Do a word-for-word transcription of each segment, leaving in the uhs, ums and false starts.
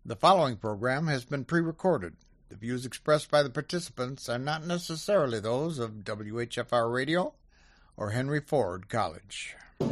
The following program has been pre-recorded. The views expressed by the participants are not necessarily those of W H F R Radio or Henry Ford College.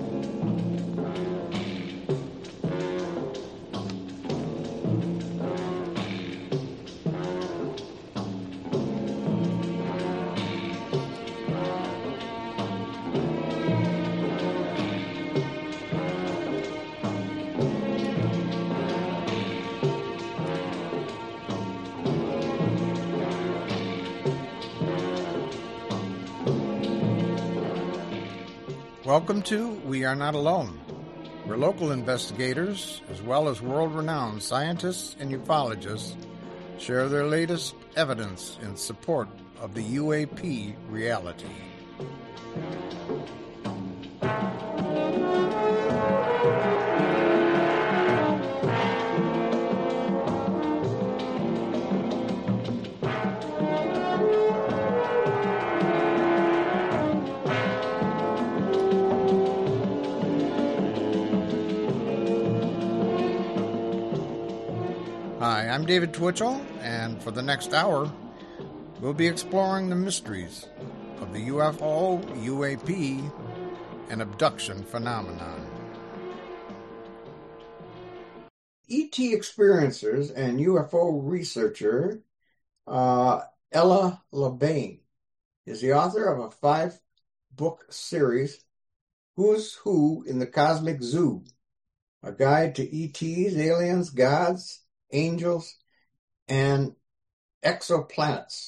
Welcome to We Are Not Alone, where local investigators, as well as world-renowned scientists and ufologists, share their latest evidence in support of the U A P reality. Hi, I'm David Twitchell, and for the next hour, we'll be exploring the mysteries of the U F O, U A P, and abduction phenomenon. E T experiencers and U F O researcher uh, Ella Labaine is the author of a five-book series, Who's Who in the Cosmic Zoo, a guide to E Ts, aliens, gods, angels, and exoplanets.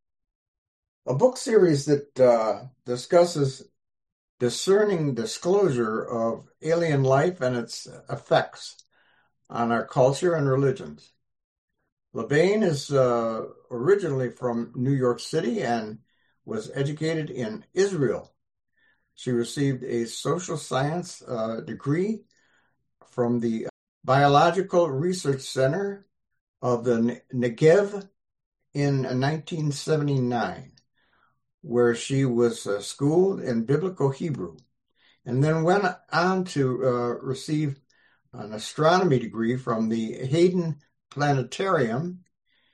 A book series that uh, discusses discerning disclosure of alien life and its effects on our culture and religions. Labaine is uh, originally from New York City and was educated in Israel. She received a social science uh, degree from the Biological Research Center of the Negev in nineteen seventy-nine, where she was uh, schooled in Biblical Hebrew, and then went on to uh, receive an astronomy degree from the Hayden Planetarium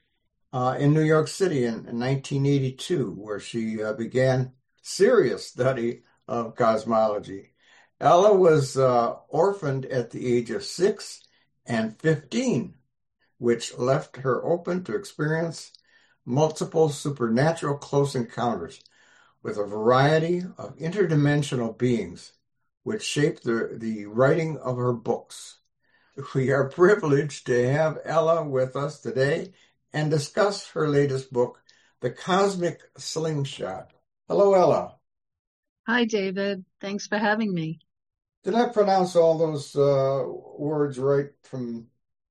uh, in New York City in, in nineteen eighty-two, where she uh, began serious study of cosmology. Ella was uh, orphaned at the age of six and fifteen, which left her open to experience multiple supernatural close encounters with a variety of interdimensional beings, which shaped the, the writing of her books. We are privileged to have Ella with us today and discuss her latest book, The Cosmic Slingshot. Hello, Ella. Hi, David. Thanks for having me. Did I pronounce all those uh, words right from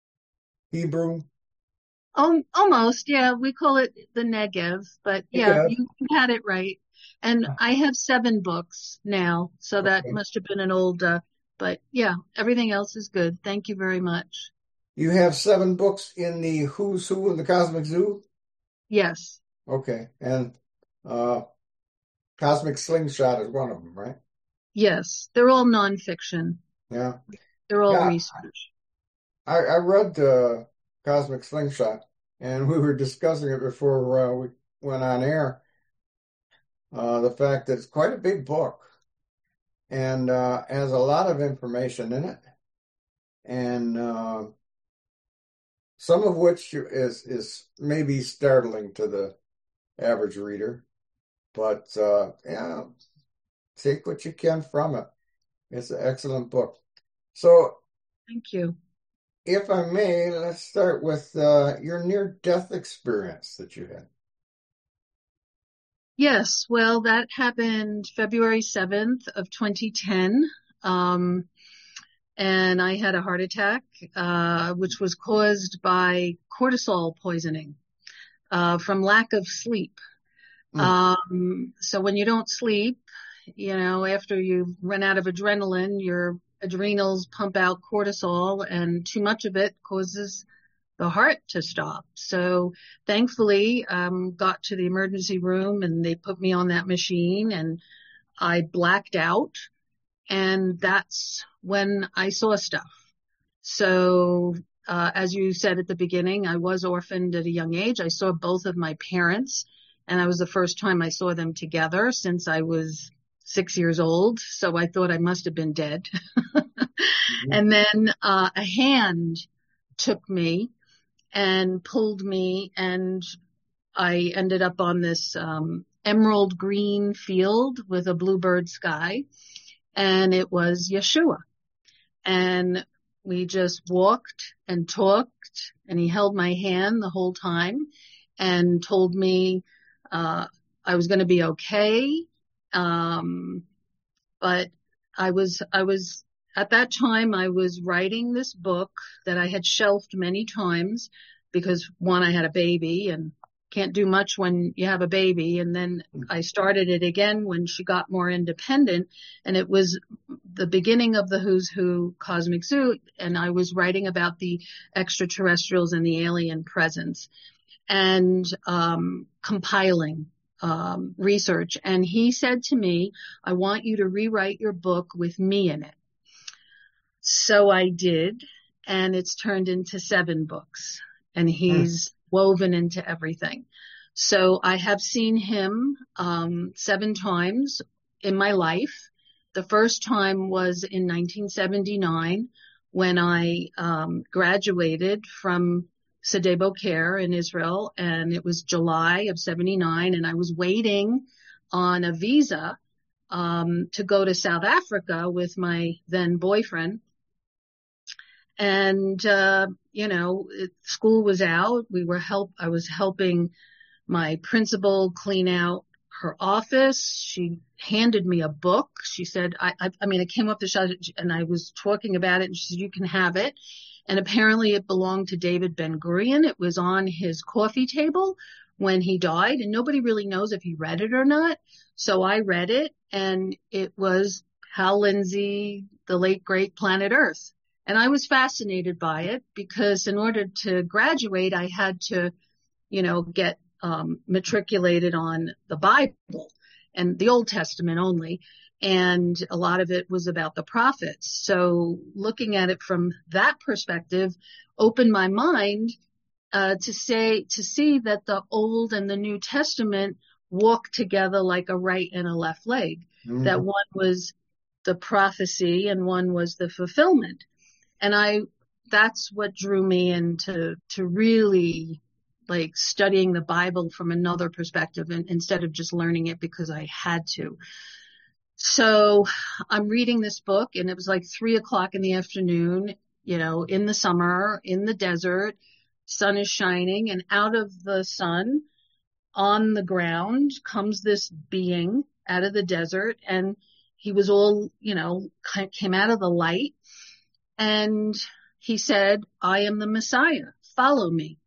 Hebrew? Um, almost, yeah. We call it the Negev, but yeah, Yeah. you had it right. And I have seven books now, so that Okay. must have been an old, uh, but yeah, everything else is good. Thank you very much. You have seven books in the Who's Who in the Cosmic Zoo? Yes, Okay. And uh, Cosmic Slingshot is one of them, right? yes. They're all nonfiction. Yeah. They're all Yeah. research. I, I read uh, Cosmic Slingshot, and we were discussing it before uh, we went on air. Uh, the fact that it's quite a big book and uh, has a lot of information in it, and uh, some of which is is maybe startling to the average reader. But uh, yeah, take what you can from it. It's an excellent book. So, Thank you. if I may, let's start with uh, your near-death experience that you had. Yes, well, that happened February seventh of twenty ten. Um, and I had a heart attack, uh, which was caused by cortisol poisoning, uh, from lack of sleep. Mm. Um, so when you don't sleep, you know, after you've run out of adrenaline, your adrenals pump out cortisol, and too much of it causes the heart to stop. So thankfully, um, got to the emergency room and they put me on that machine and I blacked out. And that's when I saw stuff. So uh, as you said at the beginning, I was orphaned at a young age. I saw both of my parents, and that was the first time I saw them together since I was six years old. So I thought I must have been dead. Mhm. And then uh, a hand took me and pulled me, and I ended up on this um, emerald green field with a bluebird sky, and it was Yeshua. And we just walked and talked, and he held my hand the whole time and told me uh, I was going to be okay. Um, but I was, I was, at that time, I was writing this book that I had shelved many times because, one, I had a baby and can't do much when you have a baby. And then I started it again when she got more independent, and it was the beginning of the Who's Who Cosmic Zoo. And I was writing about the extraterrestrials and the alien presence and um, compiling um, research. And he said to me, I want you to rewrite your book with me in it. So I did, and it's turned into seven books, and he's woven into everything. So I have seen him um, seven times in my life. The first time was in nineteen seventy-nine when I um, graduated from Sde Boker in Israel, and it was July of seventy-nine, and I was waiting on a visa um, to go to South Africa with my then boyfriend. And, uh, you know, it, school was out. We were help, I was helping my principal clean out her office. She handed me a book. She said, I, I, I mean, it came up the shot and I was talking about it, and she said, you can have it. And apparently it belonged to David Ben-Gurion. It was on his coffee table when he died, and nobody really knows if he read it or not. So I read it, and it was Hal Lindsey, the late great Planet Earth. And I was fascinated by it because in order to graduate, I had to, you know, get um, matriculated on the Bible and the Old Testament only. And a lot of it was about the prophets. So looking at it from that perspective opened my mind uh, to say, to see that the Old and the New Testament walk together like a right and a left leg, mm-hmm. that one was the prophecy and one was the fulfillment. And I, that's what drew me into, to really like studying the Bible from another perspective, and instead of just learning it because I had to. So I'm reading this book, and it was like three o'clock in the afternoon, you know, in the summer, in the desert, sun is shining, and out of the sun on the ground comes this being out of the desert, and he was all, you know, came out of the light. And he said, I am the Messiah. Follow me.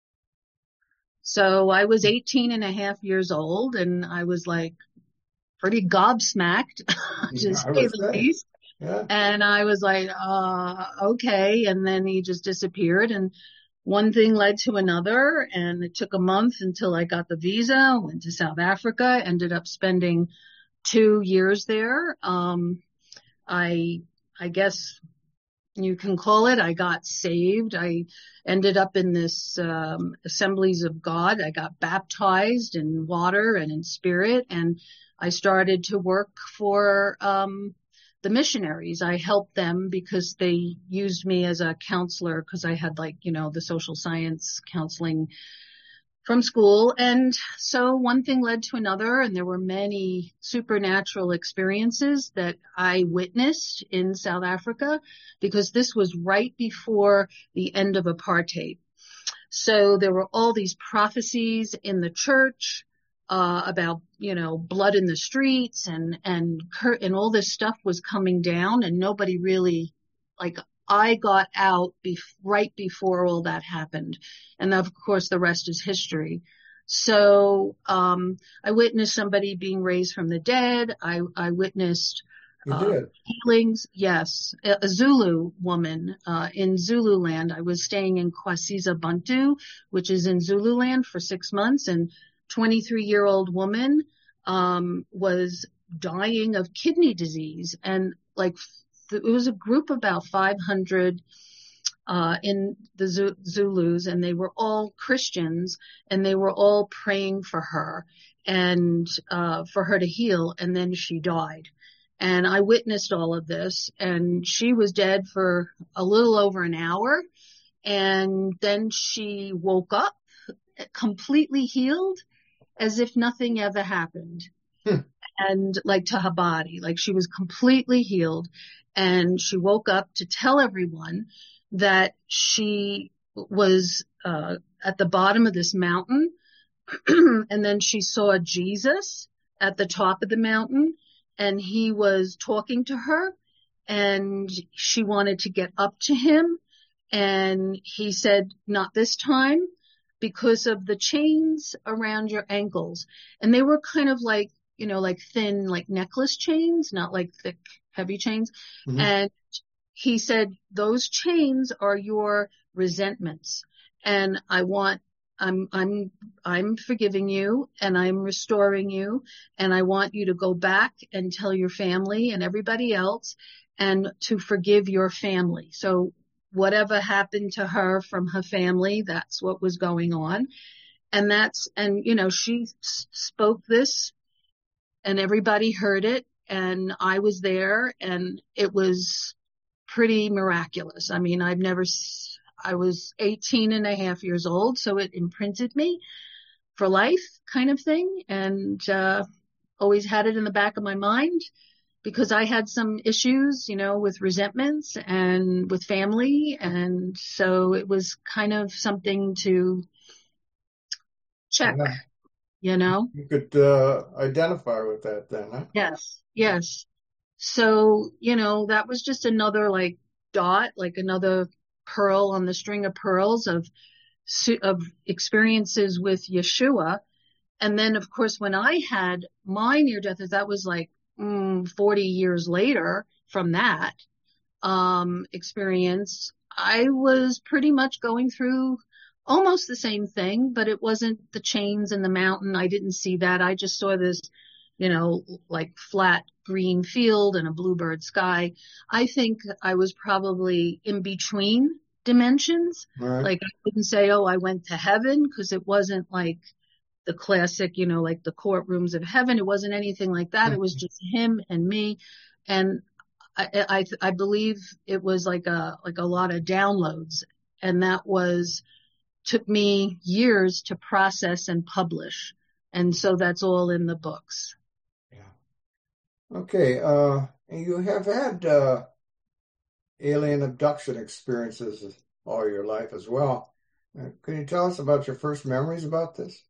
So I was eighteen and a half years old, and I was like pretty gobsmacked, to say the least. Yeah. And I was like, uh, okay. And then he just disappeared, and one thing led to another. And it took a month until I got the visa, went to South Africa, ended up spending two years there. Um, I, I guess you can call it, I got saved. I ended up in this um, Assemblies of God. I got baptized in water and in spirit, and I started to work for um, the missionaries. I helped them because they used me as a counselor because I had, like, you know, the social science counseling from school. And so one thing led to another, and there were many supernatural experiences that I witnessed in South Africa because this was right before the end of apartheid. So there were all these prophecies in the church uh, about, you know, blood in the streets, and, and, and all this stuff was coming down, and nobody really, like, I got out bef- right before all that happened. And of course, the rest is history. So, um, I witnessed somebody being raised from the dead. I, I witnessed, you uh, did. healings. Yes. A, a Zulu woman, uh, in Zululand. I was staying in Kwasiza Bantu, which is in Zululand, for six months. And twenty-three year old woman, um, was dying of kidney disease. And like, it was a group of about five hundred uh, in the Zulus, and they were all Christians, and they were all praying for her and uh, for her to heal, and then she died. And I witnessed all of this, and she was dead for a little over an hour, and then she woke up completely healed, as if nothing ever happened. Hmm. And like to her body, like she was completely healed. And she woke up to tell everyone that she was uh, at the bottom of this mountain. And then she saw Jesus at the top of the mountain, and he was talking to her, and she wanted to get up to him. And he said, "Not this time, because of the chains around your ankles." And they were kind of like, you know, like thin, like necklace chains, not like thick, heavy chains. Mm-hmm. And he said, "Those chains are your resentments. And I want, I'm, I'm, I'm forgiving you, and I'm restoring you. And I want you to go back and tell your family and everybody else and to forgive your family." So whatever happened to her from her family, that's what was going on. And that's, and, you know, she s- spoke this, and everybody heard it, and I was there, and it was pretty miraculous. I mean, I've never, I was eighteen and a half years old, so it imprinted me for life kind of thing. And, uh, always had it in the back of my mind, because I had some issues, you know, with resentments and with family. And so it was kind of something to check, yeah. You know. You could uh, identify with that then, huh? Yes, yes. So, you know, that was just another like dot, like another pearl on the string of pearls of, of experiences with Yeshua. And then, of course, when I had my near death, that was like, Mm, forty years later from that um, experience, I was pretty much going through almost the same thing, but it wasn't the chains and the mountain. I didn't see that. I just saw this, you know, like flat green field and a bluebird sky. I think I was probably in between dimensions. Right. Like I wouldn't say, oh, I went to heaven, because it wasn't like the classic, you know, like the courtrooms of heaven. It wasn't anything like that. It was just him and me. And I, I, I believe it was like a, like a lot of downloads. And that was, took me years to process and publish. And so that's all in the books. Yeah. Okay. Uh, you have had, uh, alien abduction experiences all your life as well. Uh, can you tell us about your first memories about this?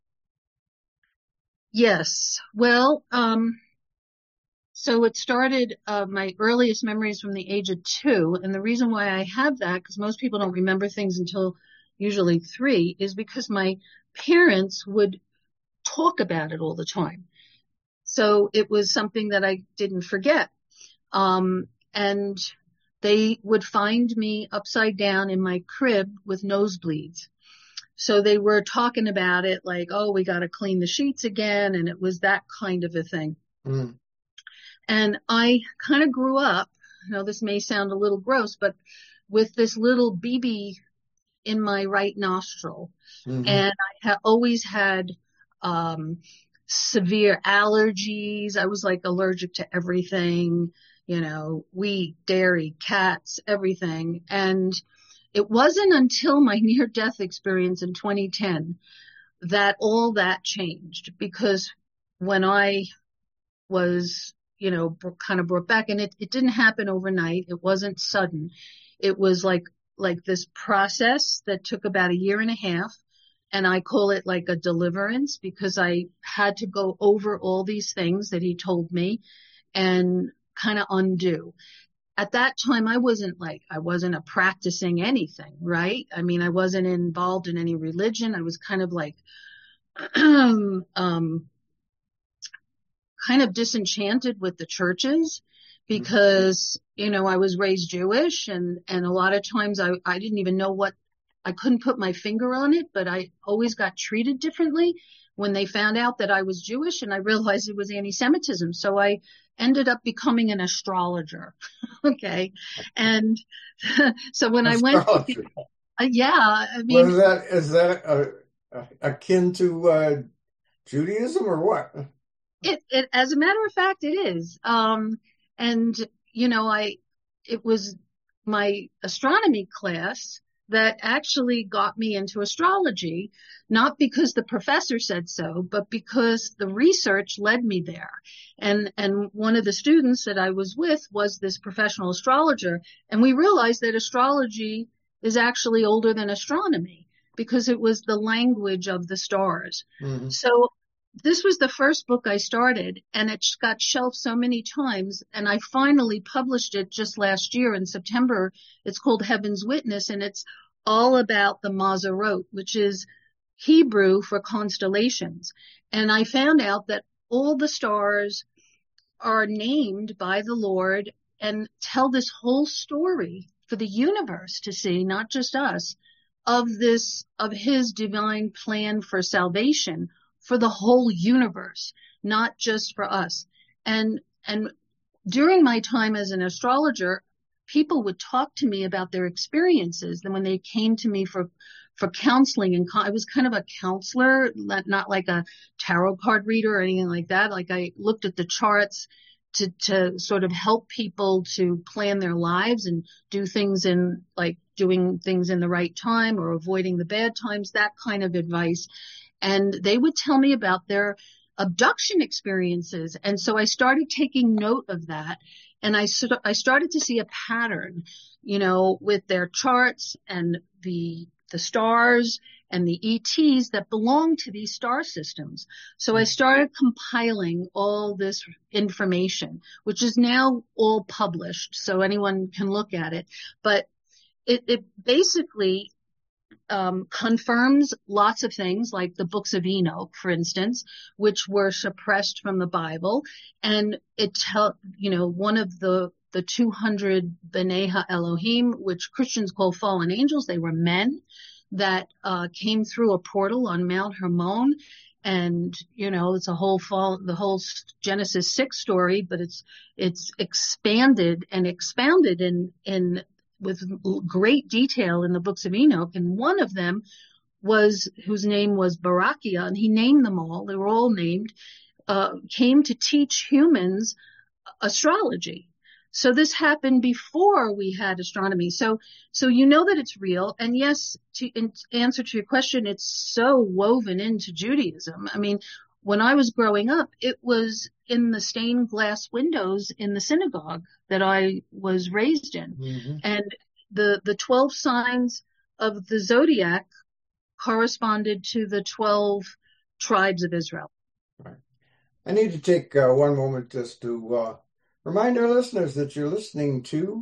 Yes. Well, um, so it started, uh, my earliest memories from the age of two. And the reason why I have that, because most people don't remember things until usually three, is because my parents would talk about it all the time. So it was something that I didn't forget. Um, and they would find me upside down in my crib with nosebleeds. So they were talking about it like, oh, we got to clean the sheets again. And it was that kind of a thing. Mm. And I kind of grew up, you know, this may sound a little gross, but with this little B B in my right nostril. Mm-hmm. And I ha- always had um, severe allergies. I was like allergic to everything, you know, wheat, dairy, cats, everything. And it wasn't until my near-death experience in twenty ten that all that changed, because when I was, you know, kind of brought back, and it, it didn't happen overnight. It wasn't sudden. It was like, like this process that took about a year and a half. And I call it like a deliverance, because I had to go over all these things that he told me and kind of undo. At that time, I wasn't like, I wasn't a practicing anything, right? I mean, I wasn't involved in any religion. I was kind of like, um, kind of disenchanted with the churches, because, you know, I was raised Jewish, and, and a lot of times I, I didn't even know what I couldn't put my finger on it, but I always got treated differently when they found out that I was Jewish, and I realized it was anti-Semitism. So I ended up becoming an astrologer. Okay. And so when I went, Astrology. uh, yeah, I What mean, is that? Is that uh, uh, akin to uh, Judaism or what? it, it, as a matter of fact, it is. Um, and, you know, I, it was my astronomy class that actually got me into astrology, not because the professor said so, but because the research led me there. And, and one of the students that I was with was this professional astrologer. And we realized that astrology is actually older than astronomy because it was the language of the stars. Mm-hmm. So this was the first book I started, and it got shelved so many times, and I finally published it just last year in September. It's called Heaven's Witness, and it's all about the Mazarot, which is Hebrew for constellations. And I found out that all the stars are named by the Lord and tell this whole story for the universe to see, not just us, of this, of his divine plan for salvation for the whole universe, not just for us. And, and during my time as an astrologer, people would talk to me about their experiences. Then when they came to me for, for counseling, and I was kind of a counselor, not, not like a tarot card reader or anything like that. Like I looked at the charts to, to sort of help people to plan their lives and do things in like doing things in the right time or avoiding the bad times, that kind of advice. And they would tell me about their abduction experiences. And so I started taking note of that. And I, I started to see a pattern, you know, with their charts and the, the stars and the E Ts that belong to these star systems. So I started compiling all this information, which is now all published, so anyone can look at it. But it, it basically Um, confirms lots of things like the books of Enoch, for instance, which were suppressed from the Bible. And it tell, you know, one of the, the two hundred B'nai HaElohim, which Christians call fallen angels, they were men that, uh, came through a portal on Mount Hermon. And, you know, it's a whole fall, the whole Genesis six story, but it's, it's expanded and expounded in, in, with great detail in the books of Enoch. And one of them was, whose name was Barakia, and he named them all, they were all named, uh, came to teach humans astrology. So this happened before we had astronomy. So, so you know that it's real. And yes, to in answer to your question, it's so woven into Judaism. I mean, when I was growing up, it was in the stained glass windows in the synagogue that I was raised in. Mm-hmm. And the, the twelve signs of the zodiac corresponded to the twelve tribes of Israel. Right. I need to take uh, one moment just to uh, remind our listeners that you're listening to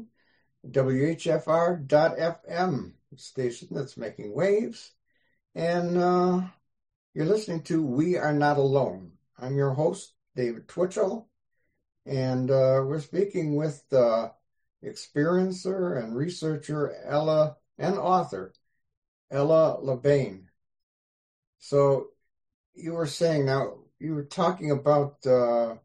W H F R dot F M, station that's making waves. And uh, you're listening to We Are Not Alone. I'm your host, David Twitchell, and uh, we're speaking with uh, experiencer and researcher Ella, and author Ella LeBain. So you were saying now, you were talking about, uh,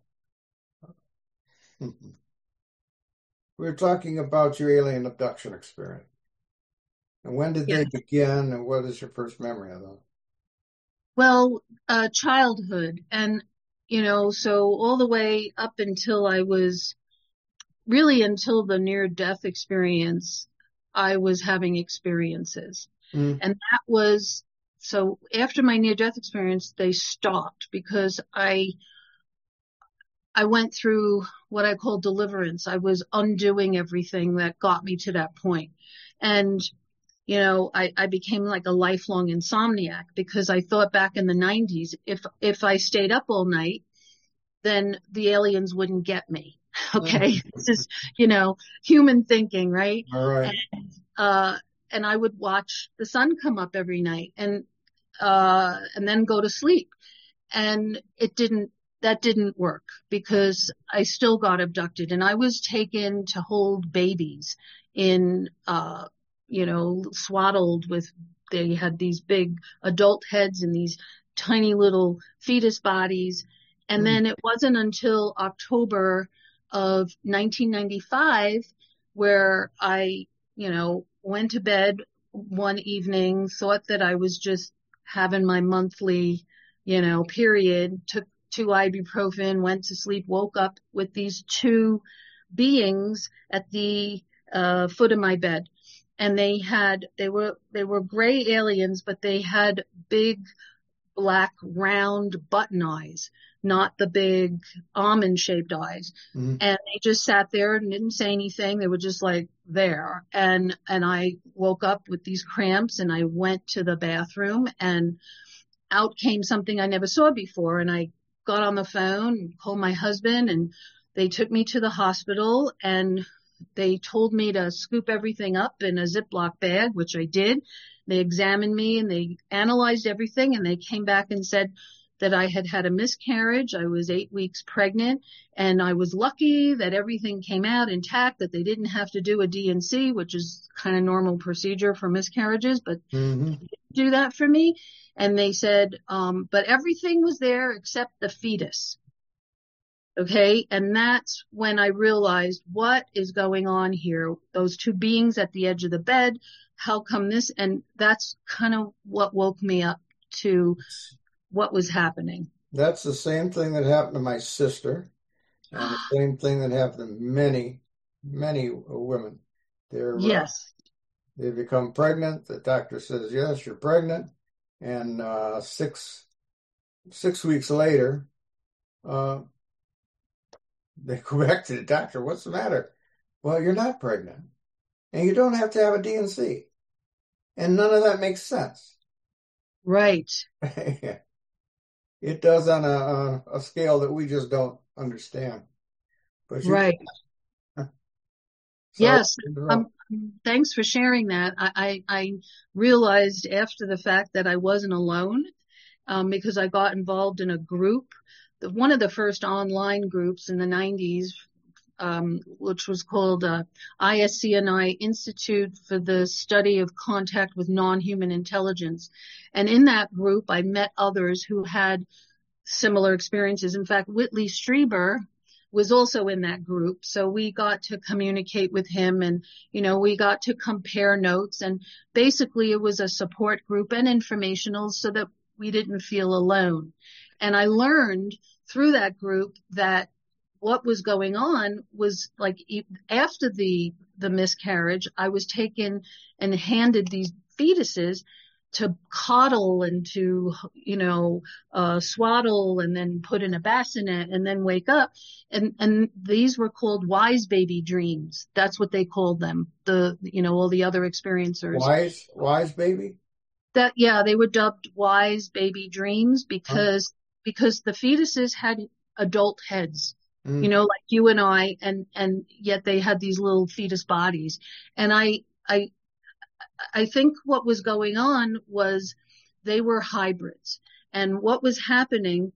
we were talking about your alien abduction experience. And when did Yes. they begin, and what is your first memory of them? Well, uh, childhood. And, you know, so all the way up until I was, really until the near-death experience, I was having experiences. Mm. And that was, so after my near-death experience, they stopped because I, I went through what I call deliverance. I was undoing everything that got me to that point. And you know, I, I became like a lifelong insomniac because I thought back in the nineties, if, if I stayed up all night, then the aliens wouldn't get me. Okay. This is, you know, human thinking, right? All right. And, uh, and I would watch the sun come up every night and, uh, and then go to sleep. And it didn't, that didn't work because I still got abducted, and I was taken to hold babies in, uh, you know, swaddled with, they had these big adult heads and these tiny little fetus bodies. And Mm. then it wasn't until October of nineteen ninety-five where I, you know, went to bed one evening, thought that I was just having my monthly, you know, period, took two ibuprofen, went to sleep, woke up with these two beings at the uh, foot of my bed. And they had, they were, they were gray aliens, but they had big black round button eyes, not the big almond shaped eyes. Mm. And they just sat there and didn't say anything. They were just like there. And, and I woke up with these cramps and I went to the bathroom and out came something I never saw before. And I got on the phone and called my husband and they took me to the hospital and they told me to scoop everything up in a Ziploc bag, which I did. They examined me and they analyzed everything and they came back and said that I had had a miscarriage. I was eight weeks pregnant and I was lucky that everything came out intact, that they didn't have to do a D and C, which is kind of normal procedure for miscarriages, but Mm-hmm. they didn't do that for me. And they said, um, but everything was there except the fetus. Okay. And that's when I realized what is going on here. Those two beings at the edge of the bed. How come this? And that's kind of what woke me up to what was happening. That's the same thing that happened to my sister, and the same thing that happened to many, many women. They're, uh, Yes. they become pregnant. The doctor says, yes, you're pregnant. And uh, six, six weeks later, uh, they go back to the doctor. What's the matter? Well, you're not pregnant. And you don't have to have a D and C. And none of that makes sense. Right. It does on a, a scale that we just don't understand. But you, Right. sorry Yes. to interrupt. Um, thanks for sharing that. I, I, I realized after the fact that I wasn't alone, um, because I got involved in a group, the, one of the first online groups in the nineties, um, which was called uh, I S C N I, Institute for the Study of Contact with Non-Human Intelligence. And in that group, I met others who had similar experiences. In fact, Whitley Strieber was also in that group. So we got to communicate with him and, you know, we got to compare notes. And basically it was a support group and informational so that we didn't feel alone. And I learned through that group that what was going on was like after the, the miscarriage, I was taken and handed these fetuses to coddle and to, you know, uh, swaddle and then put in a bassinet and then wake up. And, and these were called wise baby dreams. That's what they called them. The, you know, all the other experiencers. Wise, wise baby? That, yeah, they were dubbed wise baby dreams Huh? because, because the fetuses had adult heads. Mm. You know, like you and I, and, and yet they had these little fetus bodies. And I, I, I think what was going on was they were hybrids. And what was happening,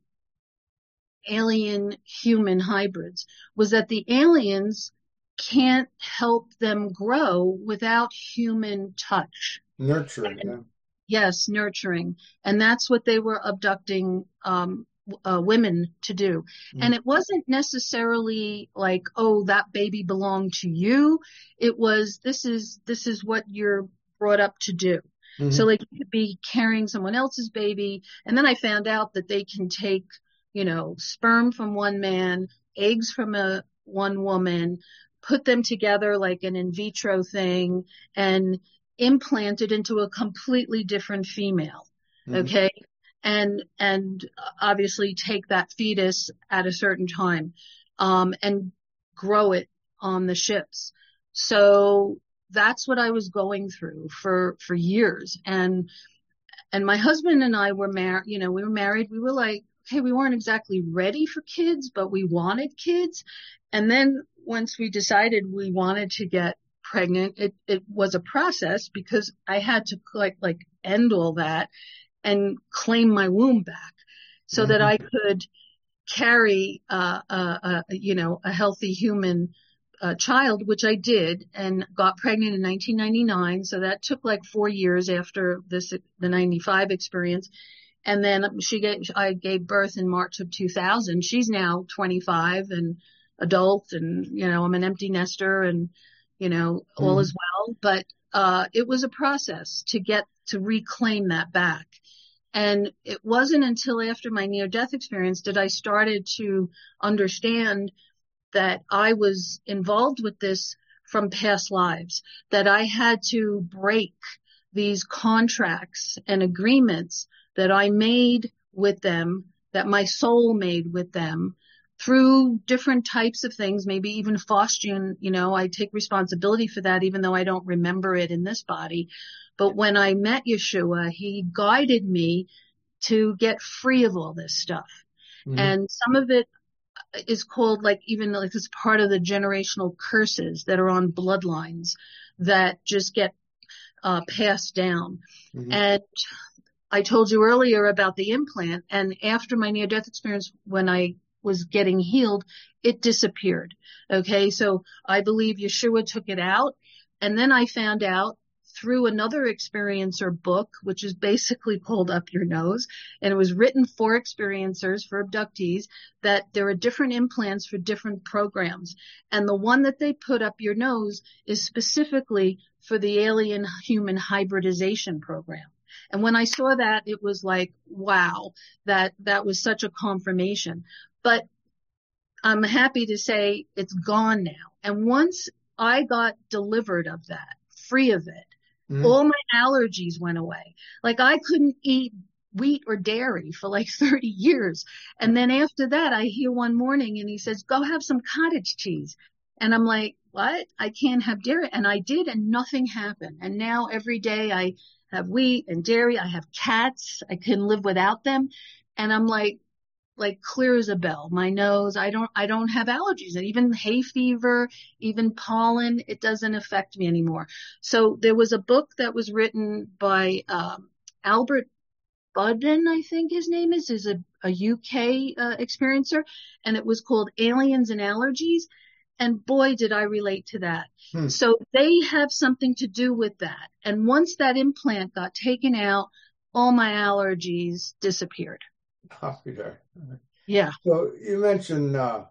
alien human hybrids, was that the aliens can't help them grow without human touch. Nurturing, yeah. Yes, nurturing. And that's what they were abducting um, uh, women to do. Mm. And it wasn't necessarily like, oh, that baby belonged to you. It was, this is, this is what you're brought up to do. Mm-hmm. So like you could be carrying someone else's baby. And then I found out that they can take, you know, sperm from one man, eggs from a one woman, put them together like an in vitro thing and implant it into a completely different female. Mm-hmm. Okay. And, and obviously take that fetus at a certain time, um, and grow it on the ships. So that's what I was going through for, for years. And, and my husband and I were married, you know, we were married. We were like, okay, we weren't exactly ready for kids, but we wanted kids. And then once we decided we wanted to get pregnant, it, it was a process because I had to like, like end all that and claim my womb back so Mm-hmm. that I could carry, uh, uh, uh, you know, a healthy human a child, which I did, and got pregnant in nineteen ninety-nine. So that took like four years after this, the ninety-five experience. And then she gave, I gave birth in March of two thousand. She's now twenty-five and adult, and, you know, I'm an empty nester, and, you know, all Mm-hmm. is well. But, uh, it was a process to get, to reclaim that back. And it wasn't until after my near-death experience that I started to understand that I was involved with this from past lives, that I had to break these contracts and agreements that I made with them, that my soul made with them through different types of things, maybe even faustian, you know, I take responsibility for that, even though I don't remember it in this body. But when I met Yeshua, he guided me to get free of all this stuff. Mm-hmm. And some of it is called, like, even like it's part of the generational curses that are on bloodlines that just get uh, passed down. Mm-hmm. And I told you earlier about the implant, and after my near-death experience, when I was getting healed, it disappeared. Okay, so I believe Yeshua took it out, and then I found out through another experiencer book, which is basically called Up Your Nose, and it was written for experiencers, for abductees, that there are different implants for different programs. And the one that they put up your nose is specifically for the alien human hybridization program. And when I saw that, it was like, wow, that, that was such a confirmation. But I'm happy to say it's gone now. And once I got delivered of that, free of it, mm-hmm. all my allergies went away. Like, I couldn't eat wheat or dairy for like thirty years. And then after that, I hear one morning and he says, go have some cottage cheese. And I'm like, what? I can't have dairy. And I did, and nothing happened. And now every day I have wheat and dairy. I have cats. I can live without them. And I'm like, like clear as a bell. My nose, I don't, I don't have allergies. And even hay fever, even pollen, it doesn't affect me anymore. So there was a book that was written by, um, Albert Budden, I think his name is, is a, a U K uh, experiencer. And it was called Aliens and Allergies. And boy, did I relate to that. Hmm. So they have something to do with that. And once that implant got taken out, all my allergies disappeared. Oh, yeah. Yeah. So you mentioned uh,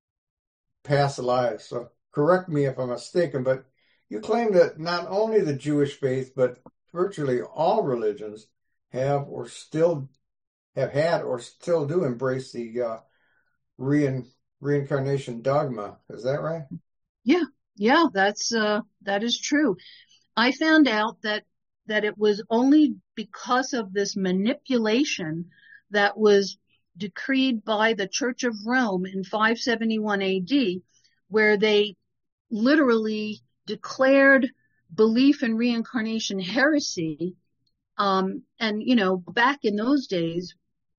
past lives. So correct me if I'm mistaken, but you claim that not only the Jewish faith, but virtually all religions have or still have had or still do embrace the uh, rein, reincarnation dogma. Is that right? Yeah. Yeah, that's uh, that is true. I found out that that it was only because of this manipulation that was decreed by the Church of Rome in five seventy-one A D, where they literally declared belief in reincarnation heresy. Um, and, you know, back in those days,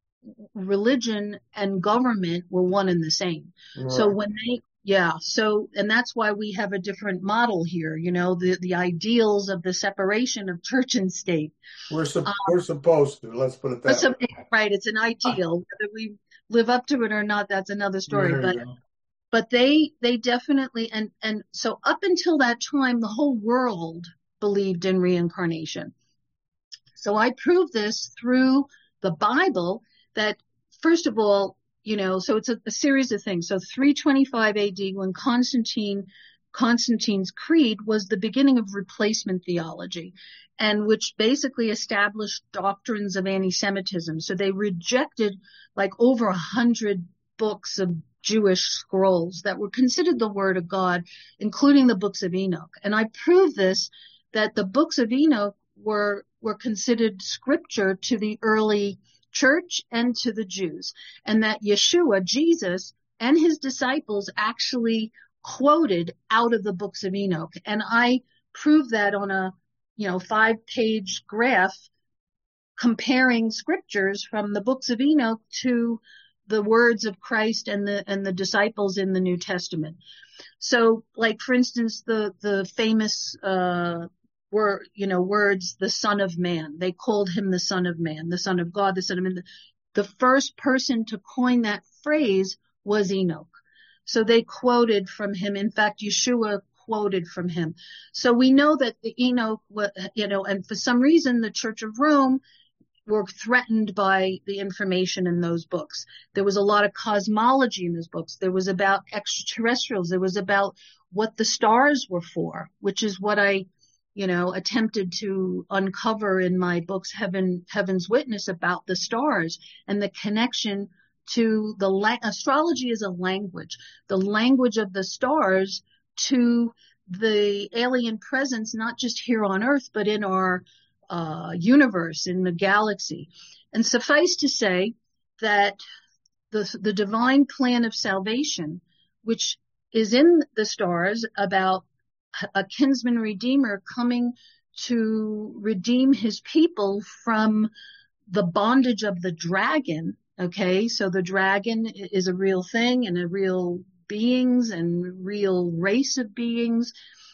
religion and government were one and the same. Right. So when they, yeah, so, and that's why we have a different model here, you know, the, the ideals of the separation of church and state. We're, su- um, we're supposed to, let's put it that some, way. Right, it's an ideal. Whether we live up to it or not, that's another story. But but they they definitely, and, and so up until that time, the whole world believed in reincarnation. So I proved this through the Bible that, first of all, you know, so it's a, a series of things. So three twenty-five A D, when Constantine, Constantine's creed was the beginning of replacement theology, and which basically established doctrines of anti-Semitism. So they rejected like over a hundred books of Jewish scrolls that were considered the word of God, including the books of Enoch. And I proved this, that the books of Enoch were, were considered scripture to the early church and to the Jews, and that Yeshua, Jesus, and his disciples actually quoted out of the books of Enoch. And I proved that on a, you know, five page graph comparing scriptures from the books of Enoch to the words of Christ and the, and the disciples in the New Testament. So, like, for instance, the, the famous, uh, were, you know, words, the Son of Man. They called him the Son of Man, the Son of God, the Son of Man. The first person to coin that phrase was Enoch. So they quoted from him. In fact, Yeshua quoted from him. So we know that the Enoch, you know, and for some reason the Church of Rome were threatened by the information in those books. There was a lot of cosmology in those books. There was about extraterrestrials. There was about what the stars were for, which is what I, you know, attempted to uncover in my books, Heaven, Heaven's Witness, about the stars and the connection to the la- astrology is a language, the language of the stars to the alien presence, not just here on Earth, but in our uh, universe, in the galaxy. And suffice to say that the, the divine plan of salvation, which is in the stars about a kinsman redeemer coming to redeem his people from the bondage of the dragon. Okay, so the dragon is a real thing and a real beings and real race of beings.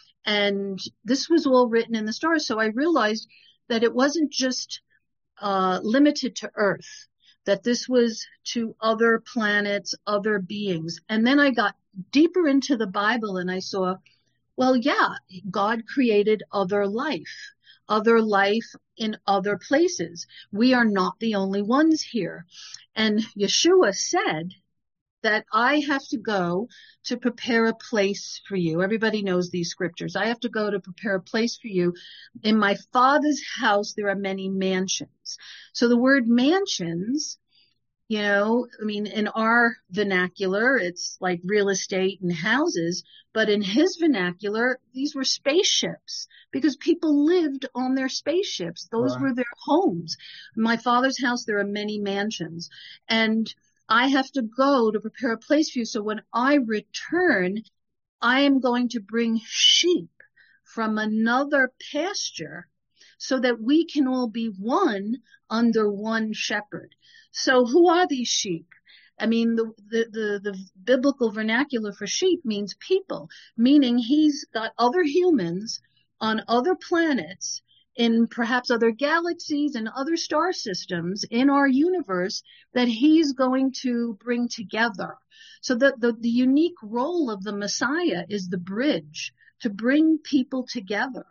And this was all written in the stars. So I realized that it wasn't just uh, limited to Earth, that this was to other planets, other beings. And then I got deeper into the Bible and I saw, well, yeah, God created other life, other life in other places. We are not the only ones here. And Yeshua said that I have to go to prepare a place for you. Everybody knows these scriptures. I have to go to prepare a place for you. In my Father's house, there are many mansions. So the word mansions, you know, I mean, in our vernacular, it's like real estate and houses, but in his vernacular, these were spaceships because people lived on their spaceships. Those Right. were their homes. In my Father's house, there are many mansions, and I have to go to prepare a place for you. So when I return, I am going to bring sheep from another pasture so that we can all be one under one shepherd. So who are these sheep? I mean, the, the, the, the biblical vernacular for sheep means people, meaning he's got other humans on other planets in perhaps other galaxies and other star systems in our universe that he's going to bring together. So the, the, the unique role of the Messiah is the bridge to bring people together.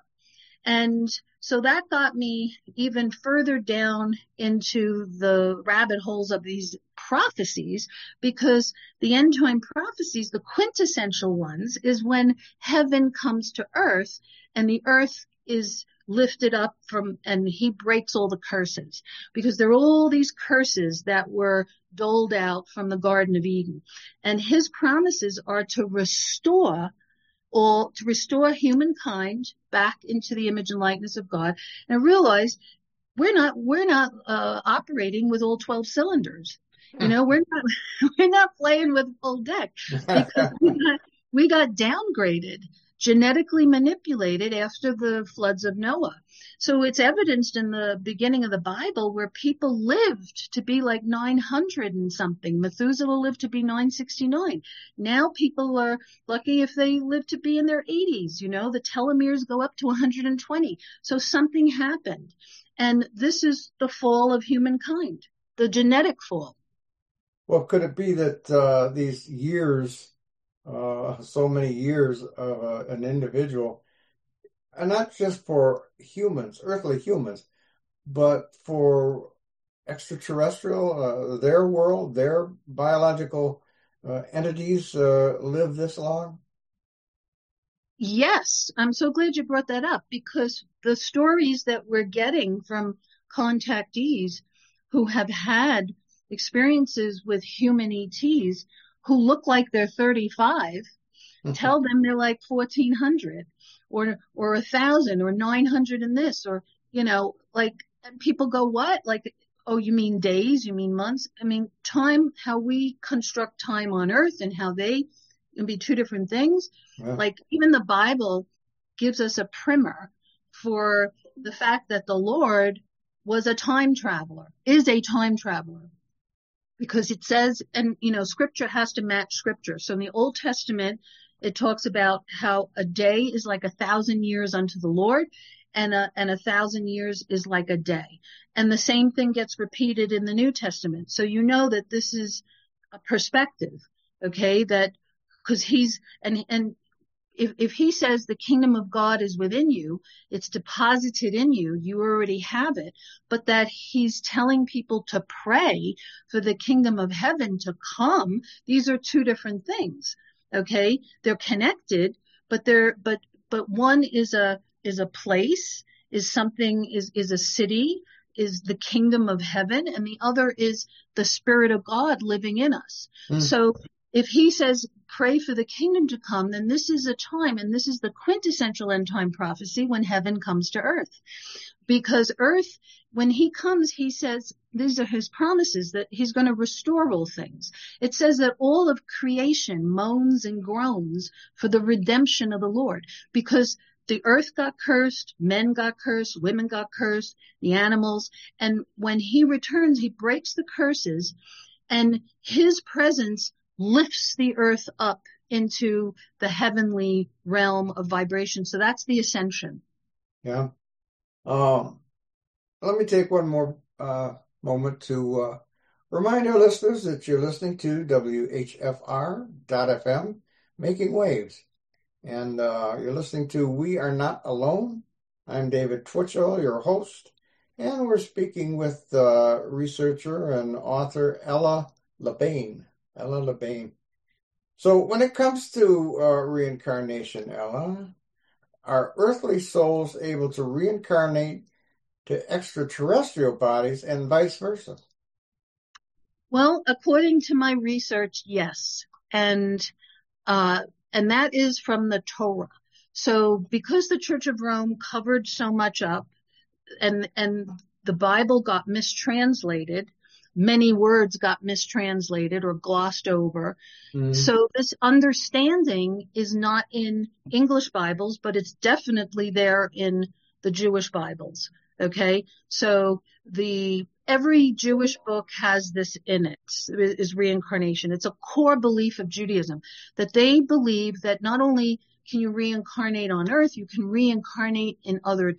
And so that got me even further down into the rabbit holes of these prophecies, because the end time prophecies, the quintessential ones, is when heaven comes to earth and the earth is lifted up from, and he breaks all the curses, because there are all these curses that were doled out from the Garden of Eden. And his promises are to restore or to restore humankind back into the image and likeness of God. And I realized we're not, we're not, uh, operating with all twelve cylinders. You know, we're not, we're not playing with full deck because we got, we got downgraded, genetically manipulated after the floods of Noah. So it's evidenced in the beginning of the Bible where people lived to be like nine hundred and something. Methuselah lived to be nine sixty-nine. Now people are lucky if they live to be in their eighties. You know, the telomeres go up to one hundred twenty. So something happened. And this is the fall of humankind, the genetic fall. Well, could it be that uh, these years, uh, so many years of uh, an individual, and not just for humans, earthly humans, but for extraterrestrial, uh, their world, their biological uh, entities uh, live this long? Yes, I'm so glad you brought that up, because the stories that we're getting from contactees who have had experiences with human E Ts who look like they're thirty-five, tell them they're like fourteen hundred or, or a thousand or nine hundred in this, or, you know, like, and people go, what? Like, oh, you mean days? You mean months? I mean, time, how we construct time on earth and how they can be two different things. Yeah. Like even the Bible gives us a primer for the fact that the Lord was a time traveler, is a time traveler. Because it says, and you know, scripture has to match scripture. So in the Old Testament, it talks about how a day is like a thousand years unto the Lord, and a, and a thousand years is like a day. And the same thing gets repeated in the New Testament. So you know that this is a perspective, okay, that because he's, and, and if, if he says the kingdom of God is within you, it's deposited in you, you already have it, but that he's telling people to pray for the kingdom of heaven to come, these are two different things. Okay. They're connected, but they're, but, but one is a, is a place, is something, is, is a city, is the kingdom of heaven, and the other is the Spirit of God living in us. Mm. So if he says, pray for the kingdom to come, then this is a time, and this is the quintessential end time prophecy, when heaven comes to earth. Because earth, when he comes, he says, these are his promises, that he's going to restore all things. It says that all of creation moans and groans for the redemption of the Lord, because the earth got cursed, men got cursed, women got cursed, the animals. And when he returns, he breaks the curses, and his presence lifts the earth up into the heavenly realm of vibration. So that's the ascension. Yeah. Um, let me take one more uh, moment to uh, remind our listeners that you're listening to W H F R dot F M, Making Waves. And uh, you're listening to We Are Not Alone. I'm David Twitchell, your host. And we're speaking with uh, researcher and author Ella LeBain. Ella LeBain. So when it comes to uh, reincarnation, Ella, are earthly souls able to reincarnate to extraterrestrial bodies and vice versa? Well, according to my research, yes. And uh, and that is from the Torah. So because the Church of Rome covered so much up, and and the Bible got mistranslated, many words got mistranslated or glossed over. Mm. So this understanding is not in English Bibles, but it's definitely there in the Jewish Bibles. Okay. So the, every Jewish book has this in it, is reincarnation. It's a core belief of Judaism, that they believe that not only can you reincarnate on earth, you can reincarnate in other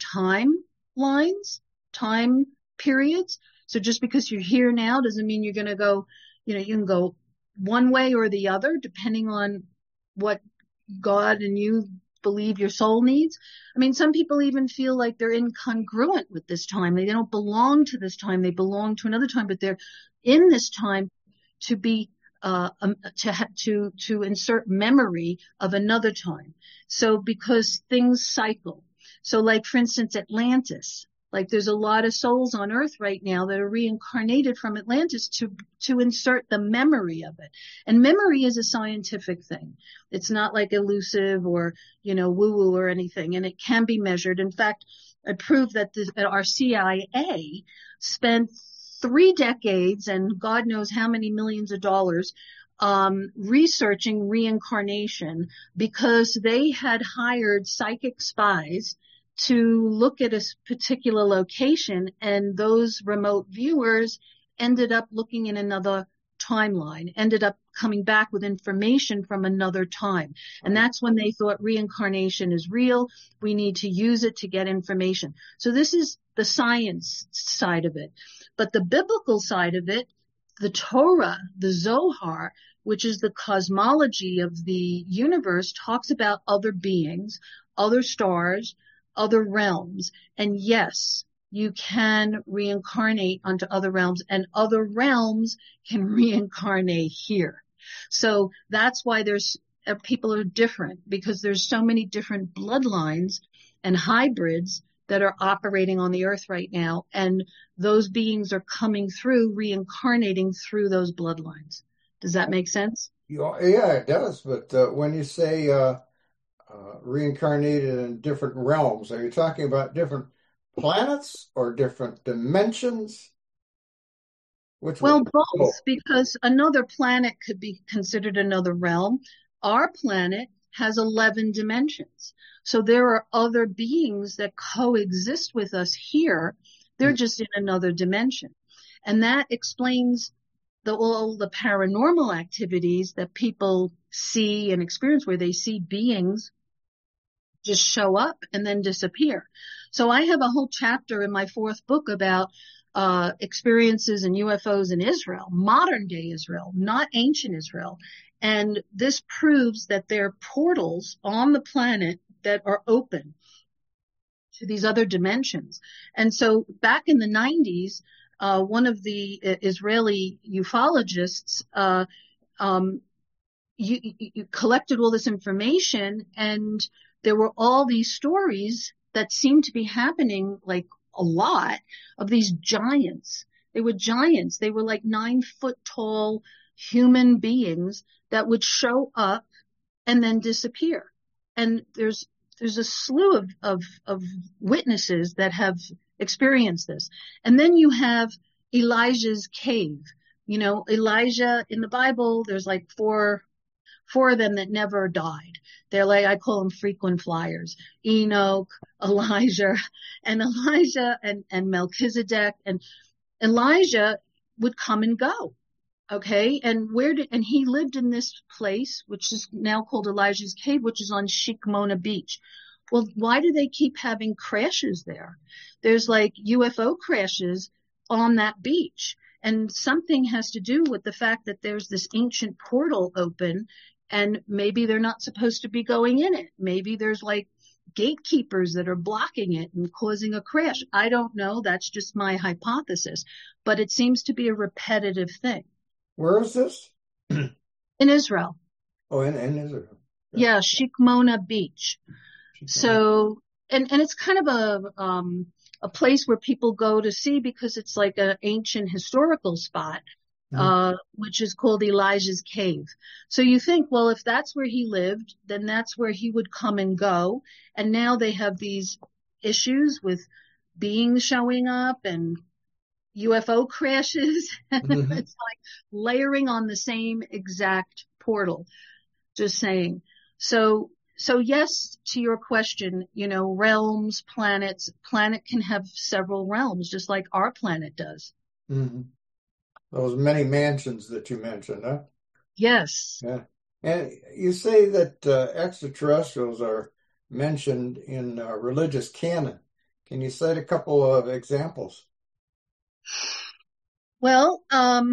timelines, time periods. So just because you're here now doesn't mean you're going to go, you know, you can go one way or the other, depending on what God and you believe your soul needs. I mean, some people even feel like they're incongruent with this time. They don't belong to this time. They belong to another time, but they're in this time to be, uh, um, to, ha- to, to insert memory of another time. So because things cycle. So like, for instance, Atlantis. Like there's a lot of souls on earth right now that are reincarnated from Atlantis to, to insert the memory of it. And memory is a scientific thing. It's not like elusive or, you know, woo woo or anything. And it can be measured. In fact, I proved that, this, that our C I A spent three decades and God knows how many millions of dollars um, researching reincarnation because they had hired psychic spies to look at a particular location, and those remote viewers ended up looking in another timeline, ended up coming back with information from another time. And that's when they thought reincarnation is real. We need to use it to get information. So this is the science side of it. But the biblical side of it, the Torah, the Zohar, which is the cosmology of the universe, talks about other beings, other stars, other realms. And yes, you can reincarnate onto other realms, and other realms can reincarnate here. So that's why there's uh, people are different, because there's so many different bloodlines and hybrids that are operating on the earth right now. And those beings are coming through, reincarnating through those bloodlines. Does that make sense? Yeah, it does. But uh, when you say, uh, Uh, reincarnated in different realms, are you talking about different planets or different dimensions? Which well, one? both, Oh. Because another planet could be considered another realm. Our planet has eleven dimensions. So there are other beings that coexist with us here. They're mm-hmm. just in another dimension. And that explains the, all the paranormal activities that people see and experience, where they see beings just show up and then disappear. So I have a whole chapter in my fourth book about uh experiences in U F Os in Israel, modern day Israel, not ancient Israel. And this proves that there are portals on the planet that are open to these other dimensions. And so back in the nineties, uh, one of the Israeli ufologists, uh, um, you, you collected all this information, and there were all these stories that seemed to be happening like a lot of these giants. They were giants. They were like nine foot tall human beings that would show up and then disappear. And there's there's a slew of, of, of witnesses that have experienced this. And then you have Elijah's cave. You know, Elijah in the Bible, there's like four four of them that never died. They're like, I call them frequent flyers. Enoch, Elijah, and Elijah and, and Melchizedek. And Elijah would come and go. Okay. And where did, and he lived in this place, which is now called Elijah's Cave, which is on Shikmona Beach. Well, why do they keep having crashes there? There's like U F O crashes on that beach. And something has to do with the fact that there's this ancient portal open, and maybe they're not supposed to be going in it. Maybe there's like gatekeepers that are blocking it and causing a crash. I don't know. That's just my hypothesis. But it seems to be a repetitive thing. Where is this? In Israel. Oh, in, in Israel. Yeah, yeah, Shikmona Beach. Shikmona. So, and, and it's kind of a, um, a place where people go to see because it's like an ancient historical spot, mm-hmm. uh, which is called Elijah's Cave. So you think, well, if that's where he lived, then that's where he would come and go. And now they have these issues with beings showing up and U F O crashes. Mm-hmm. It's like layering on the same exact portal. Just saying. So, so yes, to your question, you know, realms, planets, planet can have several realms, just like our planet does. Mm-hmm. Those many mansions that you mentioned, huh? Yes. Yeah. And you say that uh, extraterrestrials are mentioned in uh, religious canon. Can you cite a couple of examples? Well, um,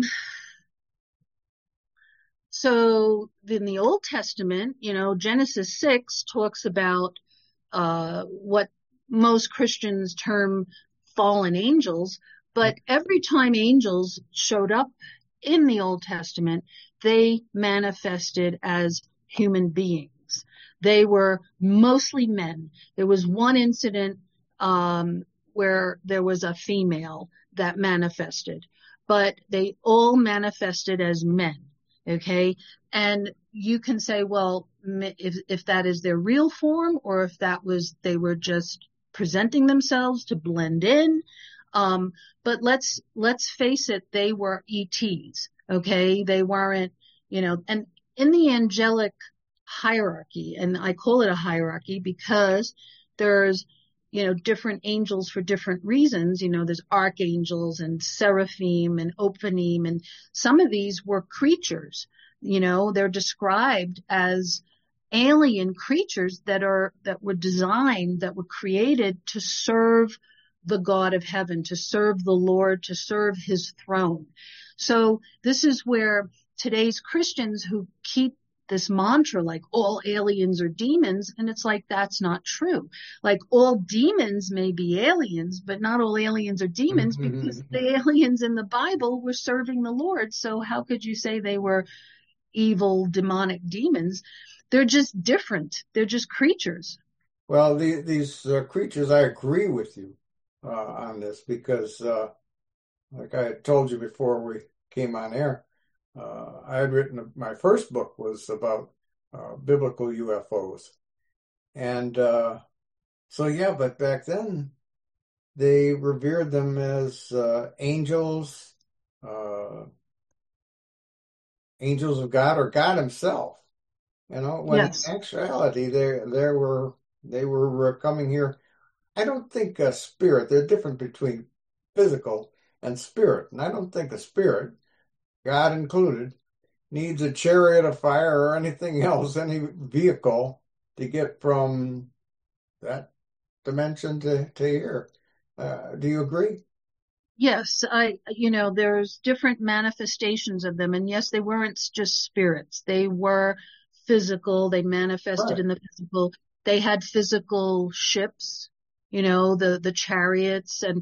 so in the Old Testament, you know, Genesis six talks about uh, what most Christians term fallen angels, but every time angels showed up in the Old Testament, they manifested as human beings. They were mostly men. There was one incident um, where there was a female that manifested, but they all manifested as men. Okay. And you can say, well, if, if that is their real form, or if that was, they were just presenting themselves to blend in. Um, but let's, let's face it, they were E Ts. Okay. They weren't, you know, and in the angelic hierarchy, and I call it a hierarchy because there's, you know, different angels for different reasons. You know, there's archangels and seraphim and ophanim, and some of these were creatures. You know, they're described as alien creatures that are, that were designed, that were created to serve the God of heaven, to serve the Lord, to serve his throne. So this is where today's Christians who keep this mantra, like all aliens are demons, and it's like, that's not true. Like all demons may be aliens, but not all aliens are demons, because the aliens in the Bible were serving the Lord. So how could you say they were evil, demonic demons? They're just different. They're just creatures. Well, the, these uh, creatures, I agree with you uh, on this, because uh, like I had told you before we came on air, Uh, I had written, my first book was about uh, biblical U F Os. And uh, so, yeah, but back then they revered them as uh, angels, uh, angels of God, or God himself. You know, when Yes. in actuality, they, they were, they were coming here. I don't think a spirit, they're different between physical and spirit. And I don't think a spirit, God included, needs a chariot of fire or anything else, any vehicle to get from that dimension to, to here. Uh, do you agree? Yes, I, you know, there's different manifestations of them. And yes, they weren't just spirits. They were physical. They manifested Right. in the physical. They had physical ships, you know, the, the chariots. And,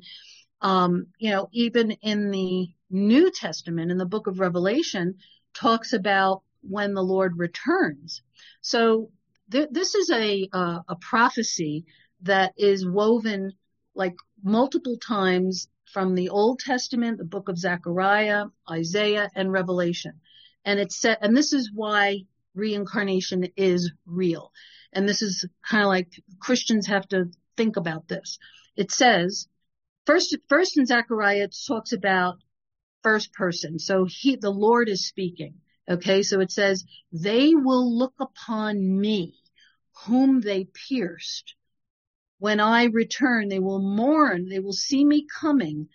um, you know, even in the New Testament, in the book of Revelation, talks about when the Lord returns. So th this is a, uh, a prophecy that is woven like multiple times from the Old Testament, the book of Zechariah, Isaiah, and Revelation. And it's set, and this is why reincarnation is real. And this is kind of like Christians have to think about this. It says, first, first in Zechariah, it talks about first person. So he, the Lord is speaking. Okay. So it says, they will look upon me, whom they pierced. When I return, they will mourn. They will see me coming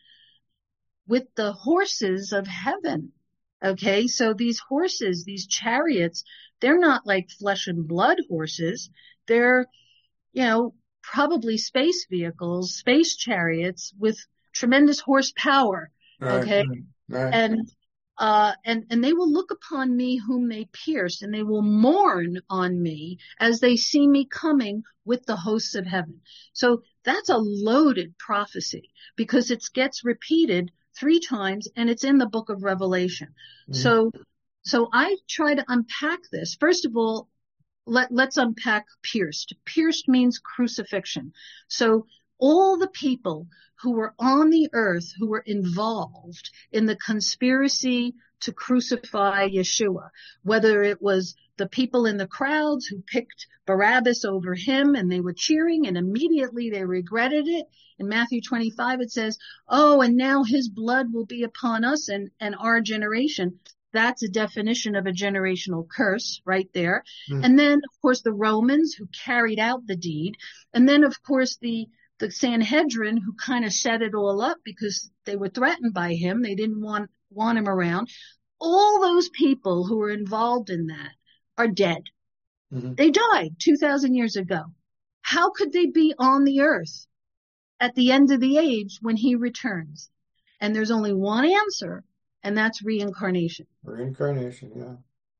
with the horses of heaven. Okay. So these horses, these chariots, they're not like flesh and blood horses. They're, you know, probably space vehicles, space chariots with tremendous horsepower. Right. Okay. Right. And, uh, and, and they will look upon me whom they pierced, and they will mourn on me as they see me coming with the hosts of heaven. So that's a loaded prophecy because it gets repeated three times and it's in the book of Revelation. Mm-hmm. So, so I try to unpack this. First of all, let, let's unpack pierced. Pierced means crucifixion. So all the people who were on the earth who were involved in the conspiracy to crucify Yeshua, whether it was the people in the crowds who picked Barabbas over him and they were cheering and immediately they regretted it. In Matthew twenty-five, it says, oh, and now his blood will be upon us and, and our generation. That's a definition of a generational curse right there. Mm. And then, of course, the Romans who carried out the deed. And then, of course, the the Sanhedrin who kind of set it all up because they were threatened by him. They didn't want, want him around. All those people who were involved in that are dead. Mm-hmm. They died two thousand years ago. How could they be on the earth at the end of the age when he returns? And there's only one answer, and that's reincarnation. Reincarnation, yeah.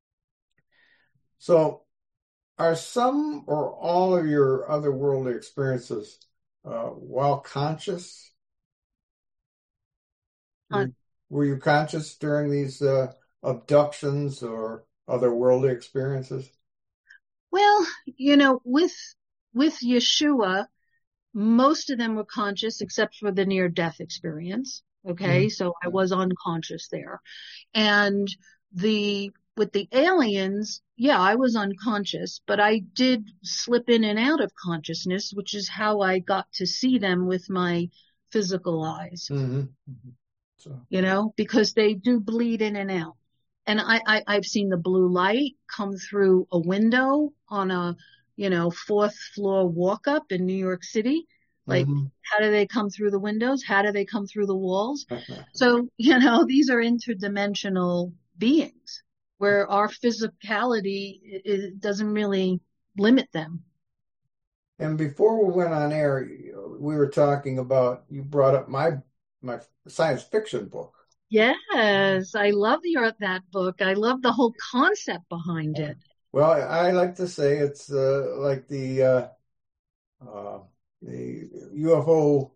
So are some or all of your otherworldly experiences Uh, while conscious? Were, were you conscious during these uh, abductions or otherworldly experiences? Well, you know, with with Yeshua, most of them were conscious except for the near-death experience. Okay, mm-hmm. So I was unconscious there. And the with the aliens, yeah, I was unconscious, but I did slip in and out of consciousness, which is how I got to see them with my physical eyes. Mm-hmm. Mm-hmm. So. You know, because they do bleed in and out. And I, I, I've seen the blue light come through a window on a, you know, fourth floor walk up in New York City. Like, mm-hmm. How do they come through the windows? How do they come through the walls? So, you know, these are interdimensional beings, where our physicality it doesn't really limit them. And before we went on air, we were talking about, you brought up my my science fiction book. Yes, I love your, that book. I love the whole concept behind it. Well, I like to say it's uh, like the uh, uh, the U F O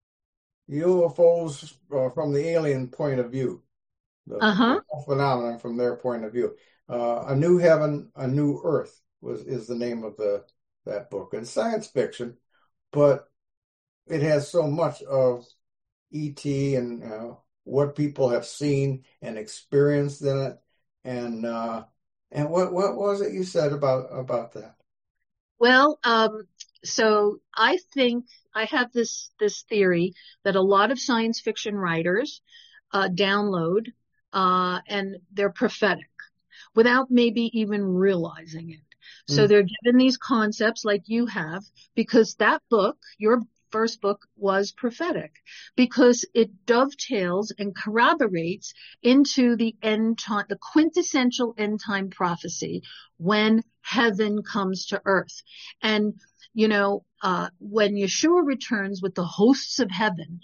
U F Os uh, from the alien point of view. The uh-huh. phenomenon from their point of view. Uh, A New Heaven, A New Earth was is the name of the that book. It's science fiction, but it has so much of E T and uh, what people have seen and experienced in it. And uh, and what what was it you said about about that? Well, um, so I think I have this this theory that a lot of science fiction writers uh, download. Uh, and they're prophetic without maybe even realizing it. So mm. they're given these concepts like you have, because that book, your first book, was prophetic, because it dovetails and corroborates into the end time, the quintessential end time prophecy when heaven comes to earth. And, you know, uh, when Yeshua returns with the hosts of heaven,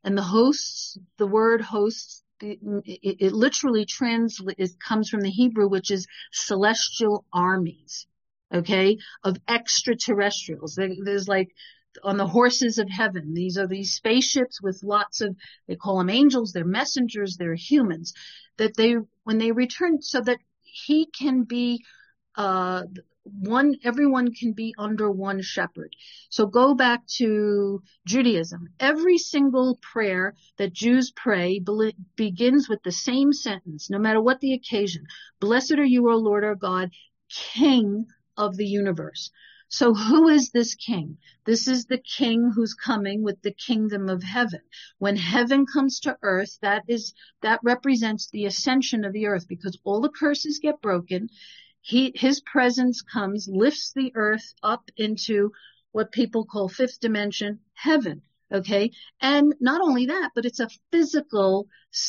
And the hosts, the word hosts, it, it, it literally translates, comes from the Hebrew, which is celestial armies, okay, of extraterrestrials. There, there's like on the horses of heaven. These are these spaceships with lots of, they call them angels, they're messengers, they're humans, that they, when they return, so that he can be, uh, one, everyone can be under one shepherd. So go back to Judaism. Every single prayer that Jews pray be- begins with the same sentence, no matter what the occasion. Blessed are you, O Lord our God, King of the universe. So who is this king? This is the king who's coming with the kingdom of heaven. When heaven comes to earth, that is, that represents the ascension of the earth, because all the curses get broken. He, his presence comes, lifts the earth up into what people call fifth dimension, heaven. Okay. And not only that, but it's a physical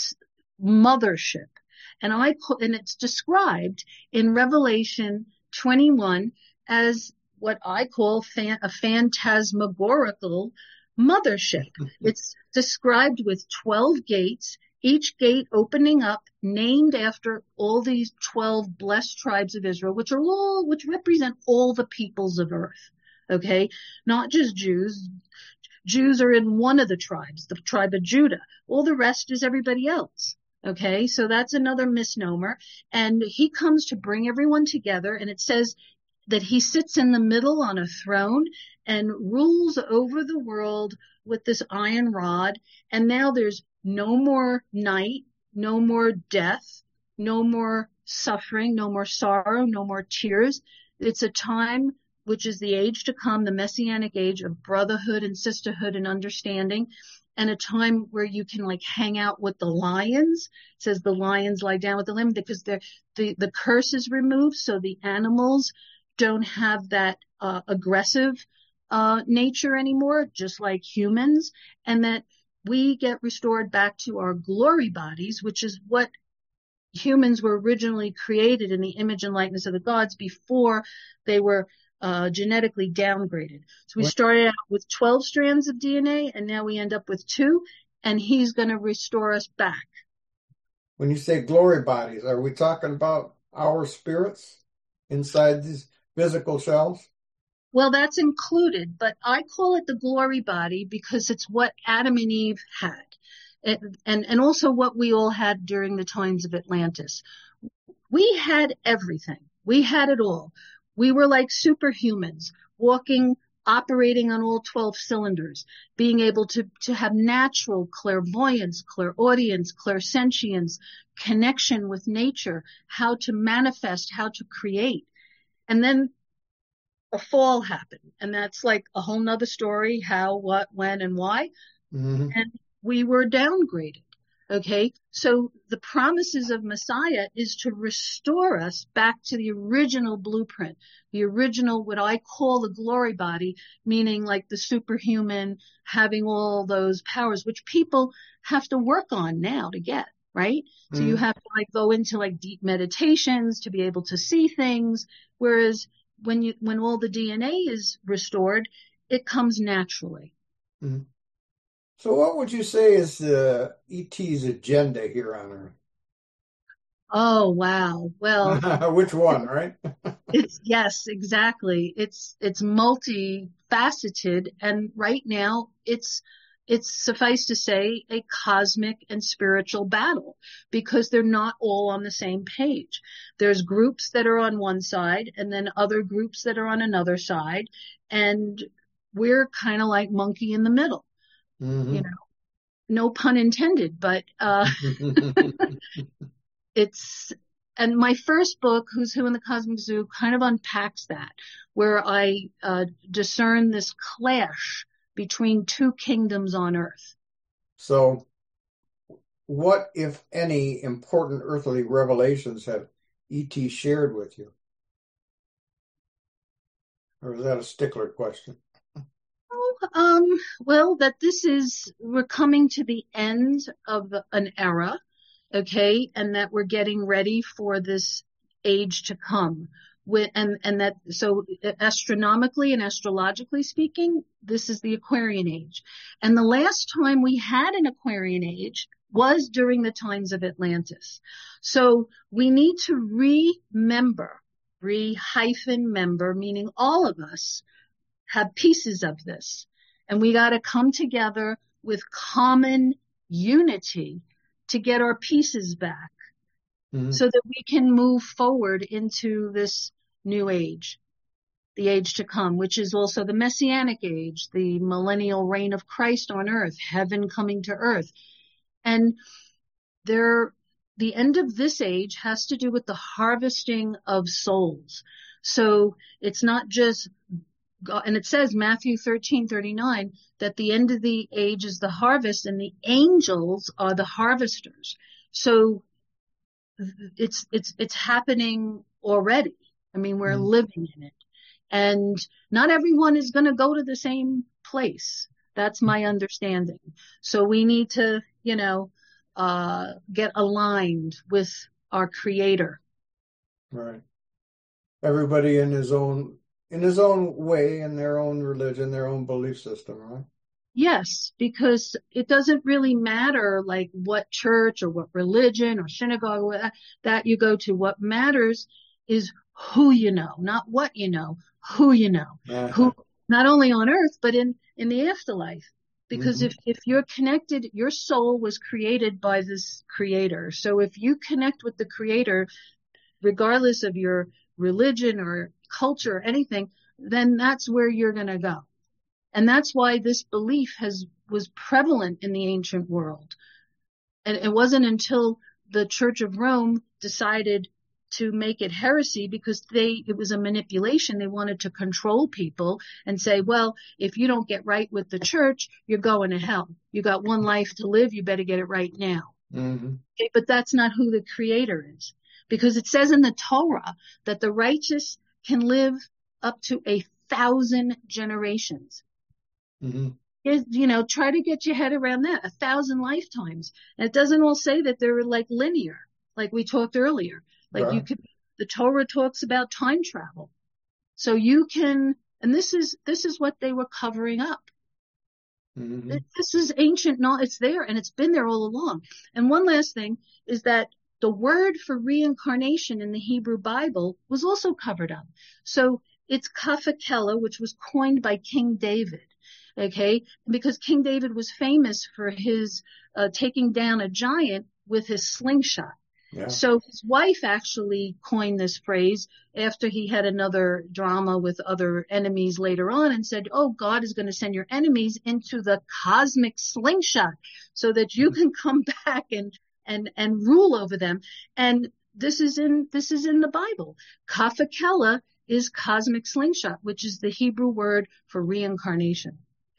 mothership. And I, and it's described in Revelation twenty-one as what I call fan, a phantasmagorical mothership. It's described with twelve gates, each gate opening up, named after all these twelve blessed tribes of Israel, which are all, which represent all the peoples of earth. Okay. Not just Jews. Jews are in one of the tribes, the tribe of Judah. All the rest is everybody else. Okay. So that's another misnomer. And he comes to bring everyone together, and it says that he sits in the middle on a throne and rules over the world with this iron rod. And now there's no more night, no more death, no more suffering, no more sorrow, no more tears. It's a time which is the age to come, the messianic age of brotherhood and sisterhood and understanding, and a time where you can like hang out with the lions. It says the lions lie down with the lamb, because the, the curse is removed. So the animals don't have that uh, aggressive uh, nature anymore, just like humans, and that we get restored back to our glory bodies, which is what humans were originally created in the image and likeness of the gods before they were uh, genetically downgraded. So we started out with twelve strands of D N A, and now we end up with two, and he's going to restore us back. When you say glory bodies, are we talking about our spirits inside these physical shells? Well, that's included, but I call it the glory body because it's what Adam and Eve had, it, and, and also what we all had during the times of Atlantis. We had everything. We had it all. We were like superhumans, walking, operating on all twelve cylinders, being able to, to have natural clairvoyance, clairaudience, clairsentience, connection with nature, how to manifest, how to create. And then a fall happened, and that's like a whole nother story, how, what, when, and why. Mm-hmm. And we were downgraded. Okay. So the promises of Messiah is to restore us back to the original blueprint, the original, what I call the glory body, meaning like the superhuman, having all those powers, which people have to work on now to get, right? Mm-hmm. So you have to like go into like deep meditations to be able to see things. Whereas when you, when all the D N A is restored, it comes naturally. Mm-hmm. So what would you say is uh, E T's agenda here on Earth? Oh, wow. Well, which one, right? It's, yes, exactly. It's, it's multifaceted. And right now it's, it's suffice to say a cosmic and spiritual battle, because they're not all on the same page. There's groups that are on one side and then other groups that are on another side. And we're kind of like monkey in the middle. Mm-hmm. You know, no pun intended, but, uh, it's, and my first book, Who's Who in the Cosmic Zoo, kind of unpacks that, where I, uh, discern this clash between two kingdoms on Earth. So what, if any, important earthly revelations have E T shared with you? Or is that a stickler question? Um, well, that this is, we're coming to the end of an era, okay, and that we're getting ready for this age to come, with, and, and that, so astronomically and astrologically speaking, this is the Aquarian age. And the last time we had an Aquarian age was during the times of Atlantis. So we need to remember, re-hyphen member, meaning all of us have pieces of this. And we got to come together with common unity to get our pieces back, mm-hmm. so that we can move forward into this new age, the age to come, which is also the Messianic age, the millennial reign of Christ on earth, heaven coming to earth. And there, the end of this age has to do with the harvesting of souls. So it's not just, and it says Matthew thirteen thirty-nine, that the end of the age is the harvest and the angels are the harvesters. So it's, it's, it's happening already. I mean, we're mm. living in it, and not everyone is going to go to the same place. That's my understanding. So we need to, you know, uh, get aligned with our Creator. Right. Everybody in his own, in his own way, in their own religion, their own belief system, right? Yes, because it doesn't really matter like what church or what religion or synagogue that you go to. What matters is who you know, not what you know, who you know, uh-huh. who, not only on earth, but in, in the afterlife. Because mm-hmm. if, if you're connected, your soul was created by this Creator. So if you connect with the Creator, regardless of your religion or culture or anything, then that's where you're going to go. And that's why this belief has, was prevalent in the ancient world. And it wasn't until the Church of Rome decided to make it heresy, because they, it was a manipulation. They wanted to control people and say, well, if you don't get right with the church, you're going to hell. You got one life to live. You better get it right now. Mm-hmm. Okay, but that's not who the Creator is, because it says in the Torah that the righteous can live up to a thousand generations. Mm-hmm. It, you know, try to get your head around that, a thousand lifetimes. And it doesn't all say that they're like linear, like we talked earlier. Like right. you could, the Torah talks about time travel. So you can, and this is, this is what they were covering up. Mm-hmm. This is ancient knowledge. It's there, and it's been there all along. And one last thing is that the word for reincarnation in the Hebrew Bible was also covered up. So it's Kafakela, which was coined by King David. Okay. Because King David was famous for his, uh, taking down a giant with his slingshot. Yeah. So his wife actually coined this phrase after he had another drama with other enemies later on, and said, oh, God is going to send your enemies into the cosmic slingshot so that you can come back and, and, and rule over them. And this is in, this is in the Bible. Kafakela is cosmic slingshot, which is the Hebrew word for reincarnation.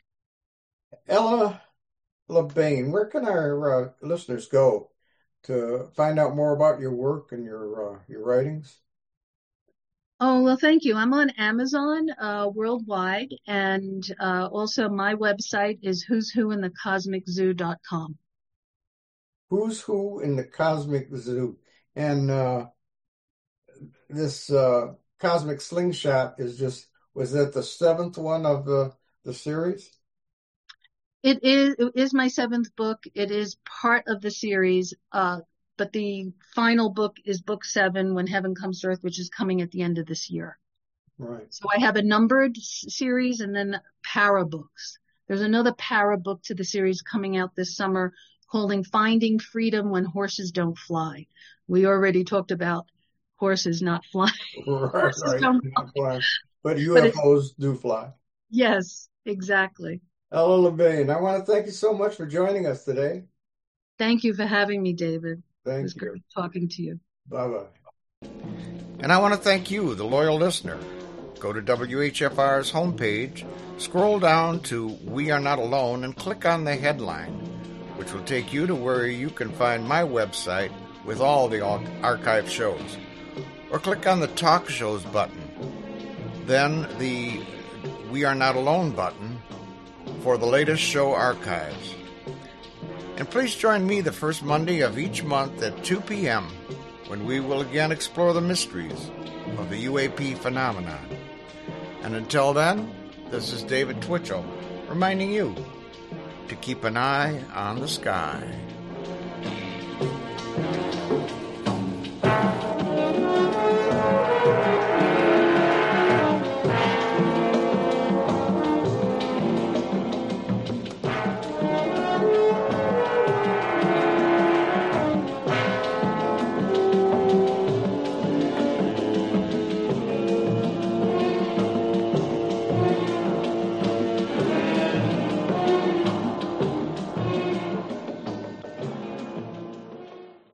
Ella LeBain, where can our uh, listeners go to find out more about your work and your uh, your writings? Oh, well, thank you. I'm on Amazon uh, worldwide, and uh, also my website is who's who in the cosmic zoo dot com. Who's Who in the Cosmic Zoo. And uh, this uh, Cosmic Slingshot is just, was that the seventh one of the, the series? It is, it is my seventh book. It is part of the series, uh, but the final book is book seven, When Heaven Comes to Earth, which is coming at the end of this year. Right. So I have a numbered s- series and then para books. There's another para book to the series coming out this summer called Finding Freedom When Horses Don't Fly. We already talked about horses not flying. Right, horses right. don't Not fly. But U F Os but do fly. Yes, exactly. Ella LeBain, I want to thank you so much for joining us today. Thank you for having me, David. Thank it was you. Great talking to you. Bye-bye. And I want to thank you, the loyal listener. Go to W H F R's homepage, scroll down to We Are Not Alone, and click on the headline, which will take you to where you can find my website with all the archive shows. Or click on the Talk Shows button, then the We Are Not Alone button for the latest show archives. And please join me the first Monday of each month at two p.m. when we will again explore the mysteries of the U A P phenomenon. And until then, this is David Twitchell reminding you to keep an eye on the sky.